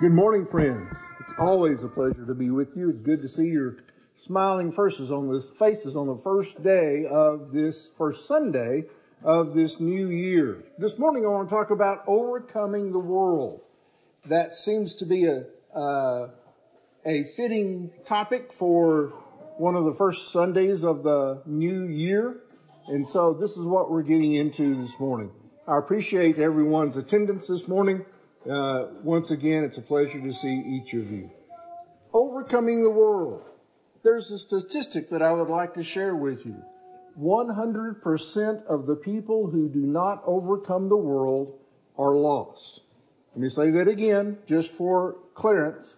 Good morning, friends. It's always a pleasure to be with you. It's good to see your smiling faces on the first day of this first Sunday of this new year. This morning I want to talk about overcoming the world. That seems to be a fitting topic for one of the first Sundays of the new year. And so this is what we're getting into this morning. I appreciate everyone's attendance this morning. Once again, it's a pleasure to see each of you. Overcoming the world. There's a statistic that I would like to share with you. 100% of the people who do not overcome the world are lost. Let me say that again, just for clearance.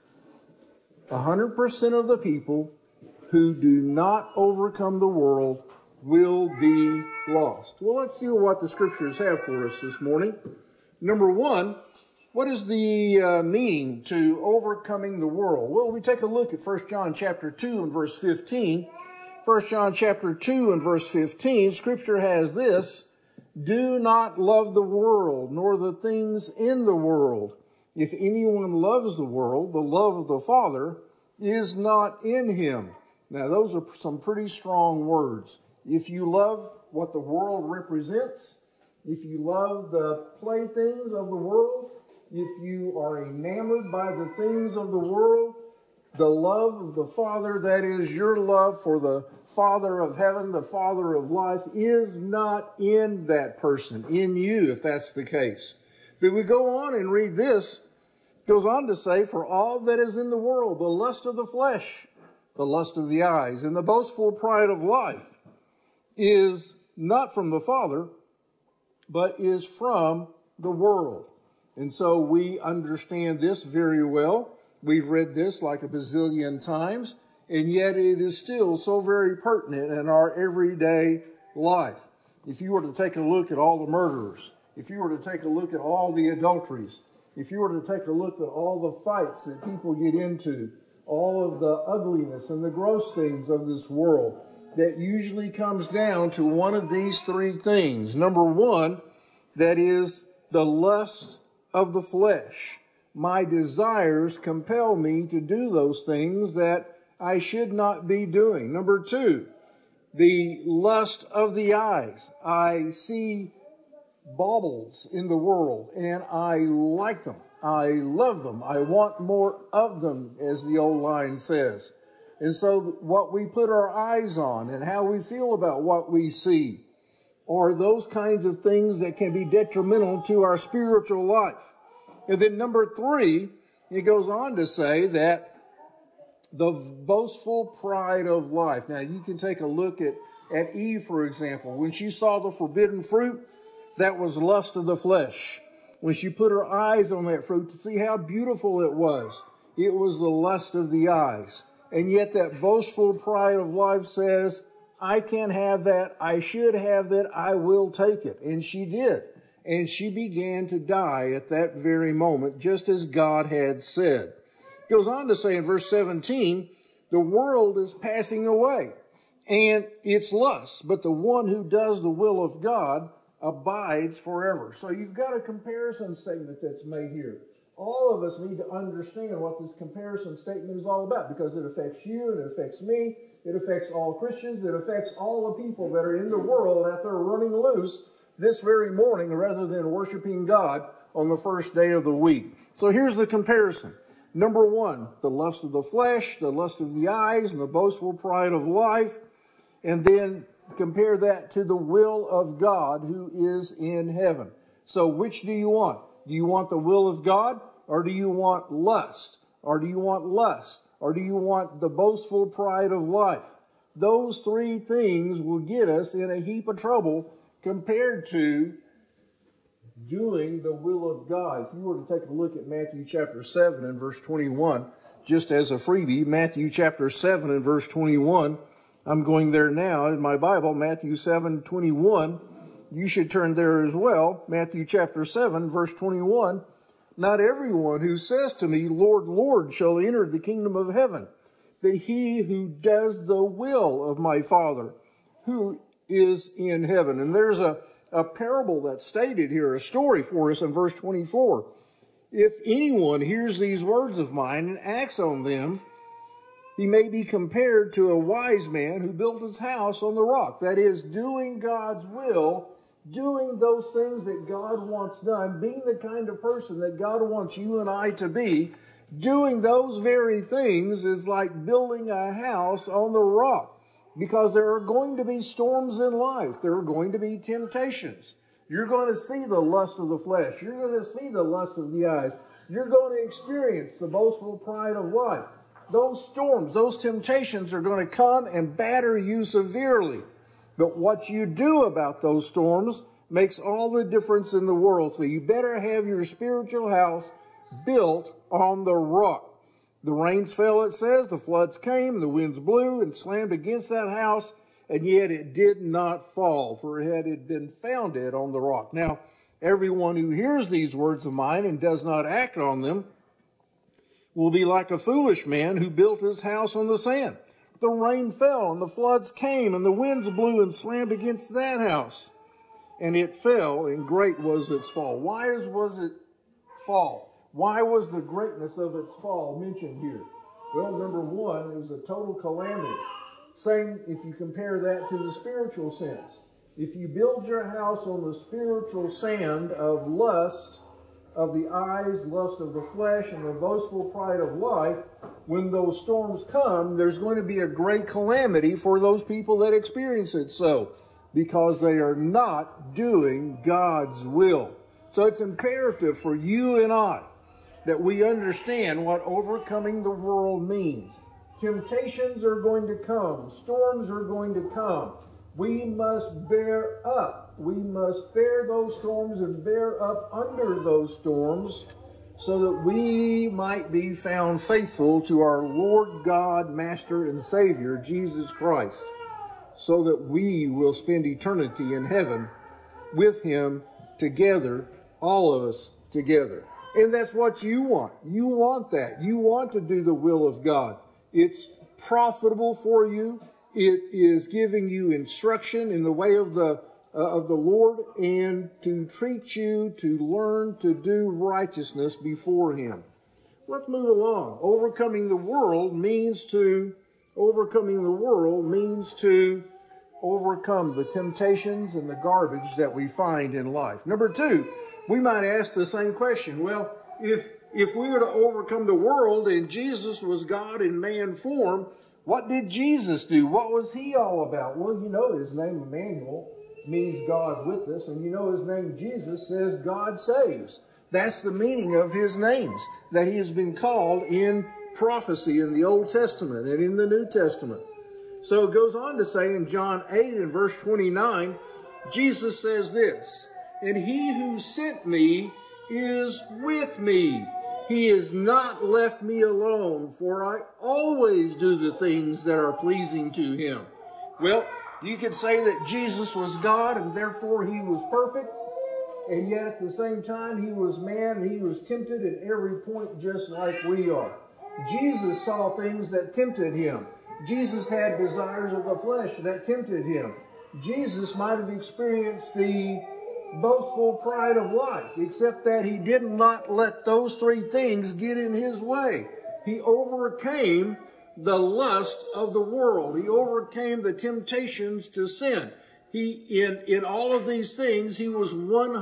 100% of the people who do not overcome the world will be lost. Well, let's see what the scriptures have for us this morning. Number one, what is the meaning to overcoming the world? Well, we take a look at 1 John chapter 2 and verse 15. 1 John chapter 2 and verse 15, Scripture has this: do not love the world, nor the things in the world. If anyone loves the world, the love of the Father is not in him. Now, those are some pretty strong words. If you love what the world represents, if you love the playthings of the world, if you are enamored by the things of the world, the love of the Father, that is your love for the Father of heaven, the Father of life, is not in that person, in you, if that's the case. But we go on and read this. It goes on to say, for all that is in the world, the lust of the flesh, the lust of the eyes, and the boastful pride of life is not from the Father, but is from the world. And so we understand this very well. We've read this like a bazillion times, and yet it is still so very pertinent in our everyday life. If you were to take a look at all the murderers, if you were to take a look at all the adulteries, if you were to take a look at all the fights that people get into, all of the ugliness and the gross things of this world, that usually comes down to one of these three things. Number one, that is the lust of the flesh. My desires compel me to do those things that I should not be doing. Number two, the lust of the eyes. I see baubles in the world and I like them. I love them. I want more of them, as the old line says. And so what we put our eyes on and how we feel about what we see are those kinds of things that can be detrimental to our spiritual life. And then number three, it goes on to say that the boastful pride of life. Now, you can take a look at Eve, for example. When she saw the forbidden fruit, that was lust of the flesh. When she put her eyes on that fruit to see how beautiful it was the lust of the eyes. And yet that boastful pride of life says, I can't have that, I should have that, I will take it. And she did. And she began to die at that very moment, just as God had said. It goes on to say in verse 17, the world is passing away and its lust, but the one who does the will of God abides forever. So you've got a comparison statement that's made here. All of us need to understand what this comparison statement is all about, because it affects you, it affects me, it affects all Christians, it affects all the people that are in the world out there running loose this very morning rather than worshiping God on the first day of the week. So here's the comparison. Number one, the lust of the flesh, the lust of the eyes, and the boastful pride of life. And then compare that to the will of God who is in heaven. So which do you want? Do you want the will of God, or do you want lust? Or do you want lust? Or do you want the boastful pride of life? Those three things will get us in a heap of trouble compared to doing the will of God. If you were to take a look at Matthew chapter 7 and verse 21, just as a freebie, Matthew chapter 7 and verse 21, I'm going there now in my Bible, Matthew 7:21. You should turn there as well. Matthew chapter 7, verse 21. Not everyone who says to me, Lord, Lord, shall enter the kingdom of heaven, but he who does the will of my Father who is in heaven. And there's a parable that's stated here, a story for us in verse 24. if anyone hears these words of mine and acts on them, he may be compared to a wise man who built his house on the rock. That is, doing God's will, doing those things that God wants done, being the kind of person that God wants you and I to be. Doing those very things is like building a house on the rock, because there are going to be storms in life. There are going to be temptations. You're going to see the lust of the flesh. You're going to see the lust of the eyes. You're going to experience the boastful pride of life. Those storms, those temptations are going to come and batter you severely. But what you do about those storms makes all the difference in the world. So you better have your spiritual house built on the rock. The rains fell, it says, the floods came, the winds blew and slammed against that house, and yet it did not fall, for it had been founded on the rock. Now, everyone who hears these words of mine and does not act on them will be like a foolish man who built his house on the sand. The rain fell, and the floods came, and the winds blew and slammed against that house. And it fell, and great was its fall. Why was it fall? Why was the greatness of its fall mentioned here? Well, number one, it was a total calamity. Same if you compare that to the spiritual sense. If you build your house on the spiritual sand of lust of the eyes, lust of the flesh, and the boastful pride of life, when those storms come, there's going to be a great calamity for those people that experience it so, because they are not doing God's will. So it's imperative for you and I that we understand what overcoming the world means. Temptations are going to come. Storms are going to come. We must bear up. We must bear those storms and bear up under those storms so that we might be found faithful to our Lord God, Master, and Savior, Jesus Christ, so that we will spend eternity in heaven with Him together, all of us together. And that's what you want. You want that. You want to do the will of God. It's profitable for you. It is giving you instruction in the way of the Lord, and to treat you to learn to do righteousness before Him. Let's move along. Overcoming the world means to overcome the temptations and the garbage that we find in life. Number two, we might ask the same question. Well, if we were to overcome the world and Jesus was God in man form, what did Jesus do? What was He all about? Well, you know His name Emmanuel means God with us, and you know His name Jesus says God saves. That's the meaning of His names, that He has been called in prophecy in the Old Testament and in the New Testament. So it goes on to say in John 8 and verse 29, Jesus says this, "And He who sent me is with me. He has not left me alone, for I always do the things that are pleasing to Him." Well, you could say that Jesus was God and therefore He was perfect, and yet at the same time He was man and He was tempted at every point just like we are. Jesus saw things that tempted Him. Jesus had desires of the flesh that tempted Him. Jesus might have experienced the boastful pride of life, except that He did not let those three things get in His way. He overcame the lust of the world. He overcame the temptations to sin. In all of these things, He was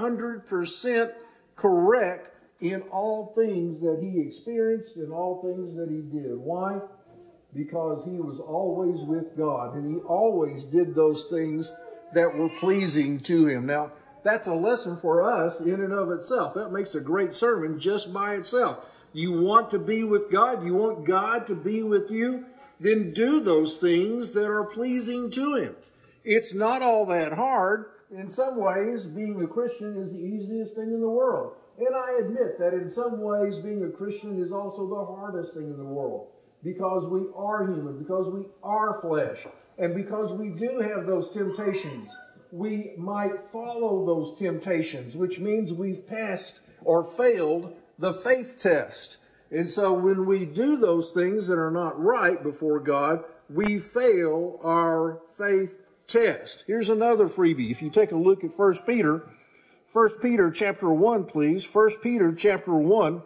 100% correct in all things that He experienced and all things that He did. Why? Because He was always with God, and He always did those things that were pleasing to Him. Now, that's a lesson for us in and of itself. That makes a great sermon just by itself. You want to be with God? You want God to be with you? Then do those things that are pleasing to Him. It's not all that hard. In some ways, being a Christian is the easiest thing in the world. And I admit that in some ways, being a Christian is also the hardest thing in the world, because we are human, because we are flesh, and because we do have those temptations. We might follow those temptations, which means we've passed or failed the faith test. And so when we do those things that are not right before God, we fail our faith test. Here's another freebie. If you take a look at 1 1 Peter chapter 1, please. 1 Peter chapter 1.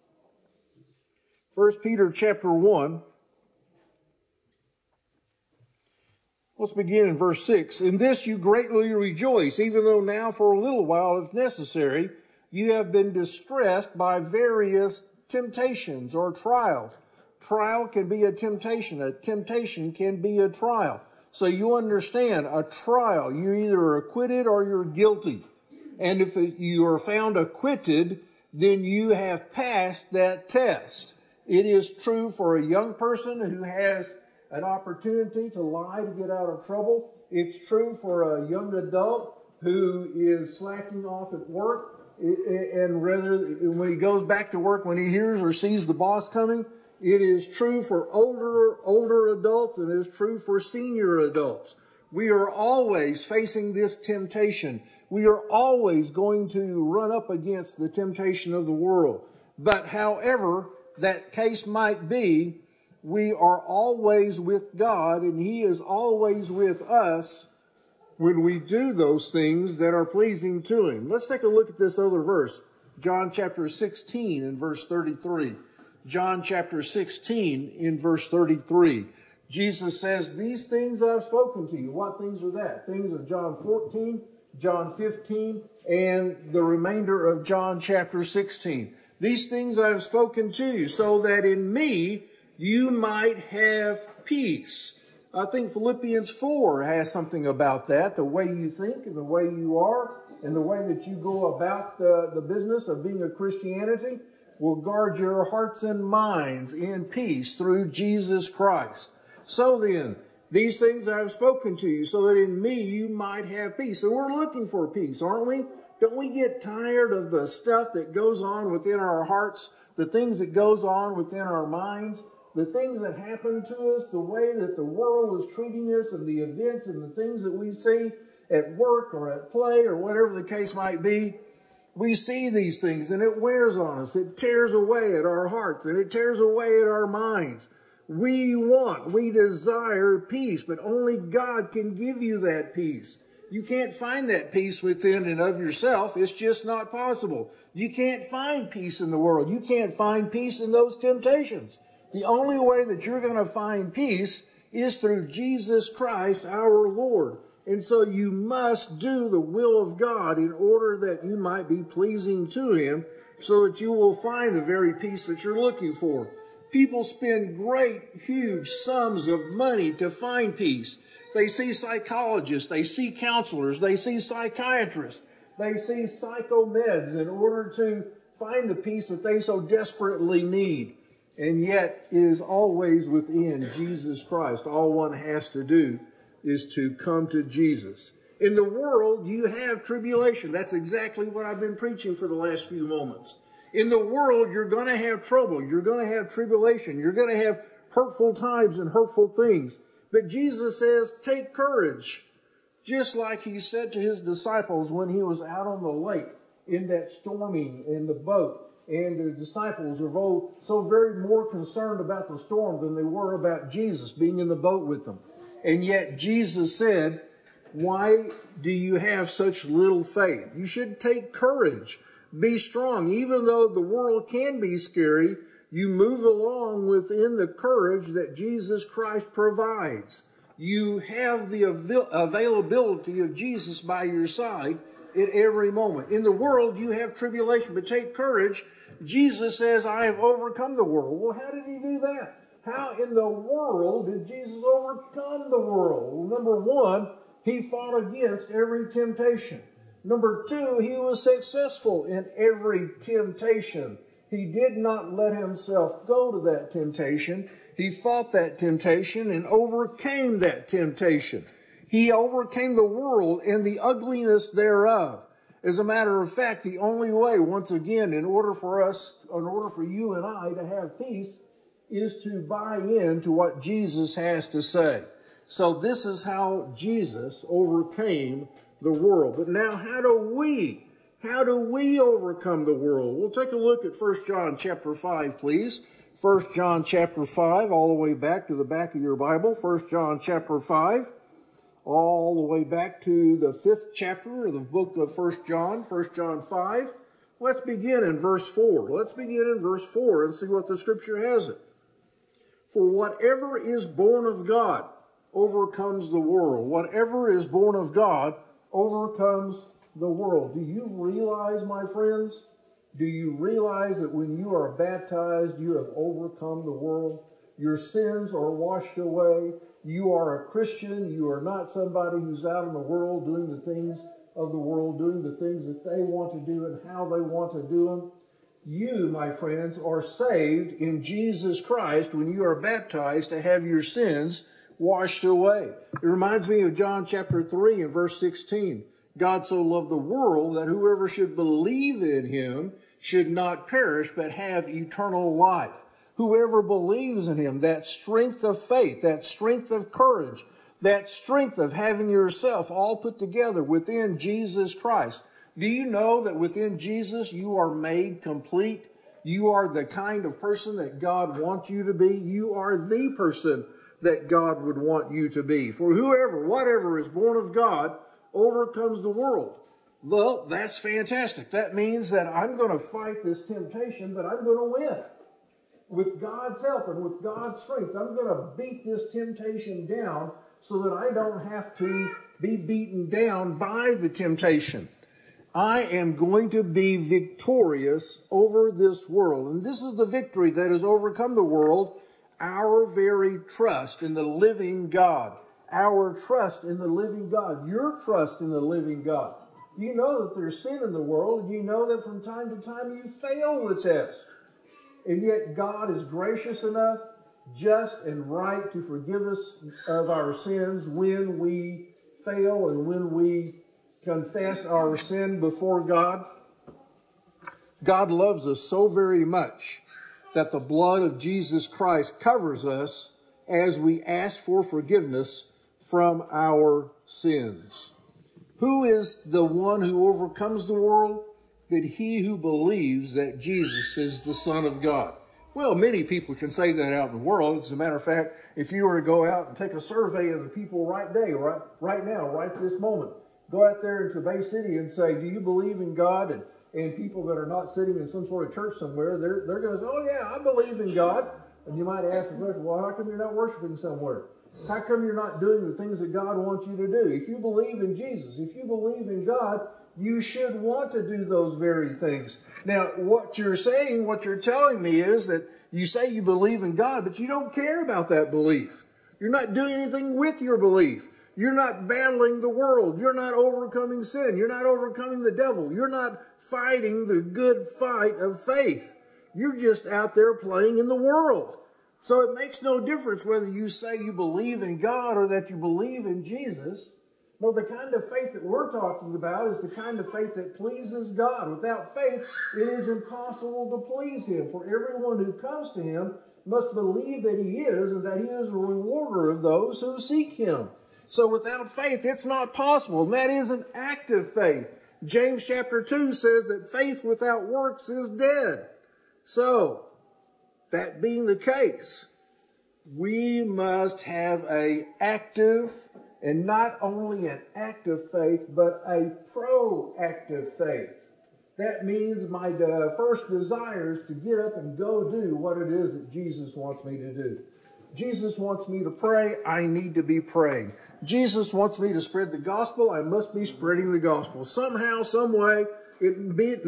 1 Peter chapter 1. Let's begin in verse 6. In this you greatly rejoice, even though now for a little while, if necessary, you have been distressed by various temptations or trials. Trial can be a temptation. A temptation can be a trial. So you understand, a trial, you're either acquitted or you're guilty. And if you are found acquitted, then you have passed that test. It is true for a young person who has an opportunity to lie to get out of trouble. It's true for a young adult who is slacking off at work, and rather when he goes back to work, when he hears or sees the boss coming. It is true for older adults, and it is true for senior adults. We are always facing this temptation. We are always going to run up against the temptation of the world. But however that case might be, we are always with God, and He is always with us when we do those things that are pleasing to Him. Let's take a look at this other verse, John chapter 16 and verse 33. John chapter 16 in verse 33. Jesus says, these things I've spoken to you. What things are that? Things of John 14, John 15, and the remainder of John chapter 16. These things I have spoken to you, so that in me you might have peace. I think Philippians 4 has something about that, the way you think and the way you are and the way that you go about the business of being a Christianity will guard your hearts and minds in peace through Jesus Christ. So then, these things I have spoken to you, so that in me you might have peace. And we're looking for peace, aren't we? Don't we get tired of the stuff that goes on within our hearts, the things that goes on within our minds, the things that happen to us, the way that the world is treating us, and the events and the things that we see at work or at play or whatever the case might be? We see these things and it wears on us. It tears away at our hearts and it tears away at our minds. We desire peace, but only God can give you that peace. You can't find that peace within and of yourself. It's just not possible. You can't find peace in the world. You can't find peace in those temptations. The only way that you're going to find peace is through Jesus Christ, our Lord. And so you must do the will of God in order that you might be pleasing to Him, so that you will find the very peace that you're looking for. People spend great, huge sums of money to find peace. They see psychologists, they see counselors, they see psychiatrists, they see psychomeds in order to find the peace that they so desperately need. And yet it is always within Jesus Christ. All one has to do is to come to Jesus. In the world, you have tribulation. That's exactly what I've been preaching for the last few moments. In the world, you're going to have trouble. You're going to have tribulation. You're going to have hurtful times and hurtful things. But Jesus says, take courage. Just like He said to His disciples when He was out on the lake in that storming in the boat. And the disciples were so very more concerned about the storm than they were about Jesus being in the boat with them. And yet Jesus said, why do you have such little faith? You should take courage. Be strong. Even though the world can be scary, you move along within the courage that Jesus Christ provides. You have the availability of Jesus by your side at every moment. In the world, you have tribulation, but take courage. Jesus says, I have overcome the world. Well, how did He do that? How in the world did Jesus overcome the world? Well, number one, He fought against every temptation. Number two, He was successful in every temptation. He did not let Himself go to that temptation. He fought that temptation and overcame that temptation. He overcame the world and the ugliness thereof. As a matter of fact, the only way, once again, in order for you and I to have peace, is to buy into what Jesus has to say. So this is how Jesus overcame the world. But now how do we overcome the world? We'll take a look at 1 John chapter 5, please. 1 John chapter 5, all the way back to the back of your Bible. 1 John chapter 5, all the way back to the 5th chapter of the book of 1 John 5. Let's begin in verse 4. Let's begin in verse 4 and see what the Scripture has it. For whatever is born of God overcomes the world. Whatever is born of God overcomes the world. Do you realize, my friends, do you realize that when you are baptized, you have overcome the world? Your sins are washed away. You are a Christian. You are not somebody who's out in the world doing the things of the world, doing the things that they want to do and how they want to do them. You, my friends, are saved in Jesus Christ when you are baptized to have your sins washed away. It reminds me of John chapter 3 and verse 16. God so loved the world that whoever should believe in him should not perish but have eternal life. Whoever believes in him, that strength of faith, that strength of courage, that strength of having yourself all put together within Jesus Christ. Do you know that within Jesus you are made complete? You are the kind of person that God wants you to be. You are the person that God would want you to be. For whoever, whatever is born of God overcomes the world. Well, that's fantastic. That means that I'm going to fight this temptation, but I'm going to win. With God's help and with God's strength, I'm going to beat this temptation down so that I don't have to be beaten down by the temptation. I am going to be victorious over this world. And this is the victory that has overcome the world, our very trust in the living God. Our trust in the living God. Your trust in the living God. You know that there's sin in the world, and you know that from time to time you fail the test. And yet God is gracious enough, just and right to forgive us of our sins when we fail and when we confess our sin before God. God loves us so very much that the blood of Jesus Christ covers us as we ask for forgiveness from our sins. Who is the one who overcomes the world? But he who believes that Jesus is the Son of God. Well, many people can say that out in the world. As a matter of fact, if you were to go out and take a survey of the people right now, right this moment, go out there into Bay City and say, do you believe in God? And people that are not sitting in some sort of church somewhere, they're going to say, oh yeah, I believe in God. And you might ask the question, well, how come you're not worshiping somewhere? How come you're not doing the things that God wants you to do? If you believe in Jesus, if you believe in God, you should want to do those very things. Now, what you're saying, what you're telling me is that you say you believe in God, but you don't care about that belief. You're not doing anything with your belief. You're not battling the world. You're not overcoming sin. You're not overcoming the devil. You're not fighting the good fight of faith. You're just out there playing in the world. So it makes no difference whether you say you believe in God or that you believe in Jesus. No, the kind of faith that we're talking about is the kind of faith that pleases God. Without faith, it is impossible to please Him. For everyone who comes to Him must believe that He is and that He is a rewarder of those who seek Him. So without faith, it's not possible. And that is an active faith. James chapter 2 says that faith without works is dead. So, that being the case, we must have an active, and not only an active faith, but a proactive faith. That means my first desire is to get up and go do what it is that Jesus wants me to do. Jesus wants me to pray, I need to be praying. Jesus wants me to spread the gospel, I must be spreading the gospel. Somehow, some way, it need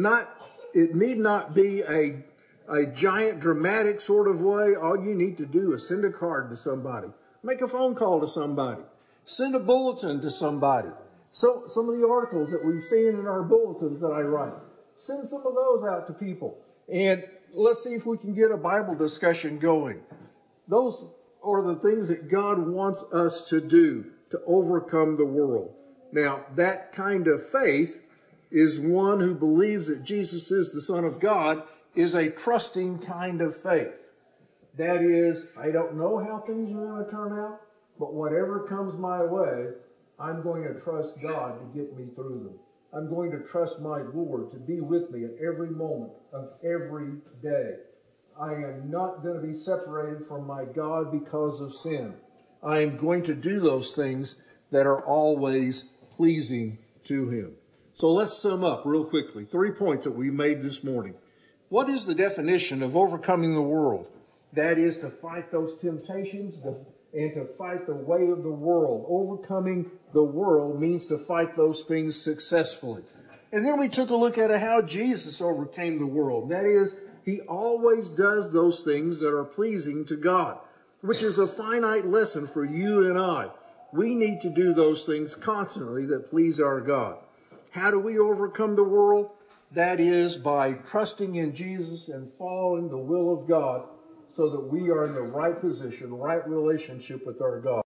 not be a giant, dramatic sort of way. All you need to do is send a card to somebody, make a phone call to somebody, send a bulletin to somebody. So some of the articles that we've seen in our bulletins that I write, send some of those out to people. And let's see if we can get a Bible discussion going. Those are the things that God wants us to do to overcome the world. Now, that kind of faith is one who believes that Jesus is the Son of God, is a trusting kind of faith. That is, I don't know how things are going to turn out, but whatever comes my way, I'm going to trust God to get me through them. I'm going to trust my Lord to be with me at every moment of every day. I am not going to be separated from my God because of sin. I am going to do those things that are always pleasing to Him. So let's sum up real quickly. 3 points that we made this morning. What is the definition of overcoming the world? That is to fight those temptations and to fight the way of the world. Overcoming the world means to fight those things successfully. And then we took a look at how Jesus overcame the world. That is, He always does those things that are pleasing to God, which is a finite lesson for you and I. We need to do those things constantly that please our God. How do we overcome the world? That is by trusting in Jesus and following the will of God so that we are in the right position, right relationship with our God.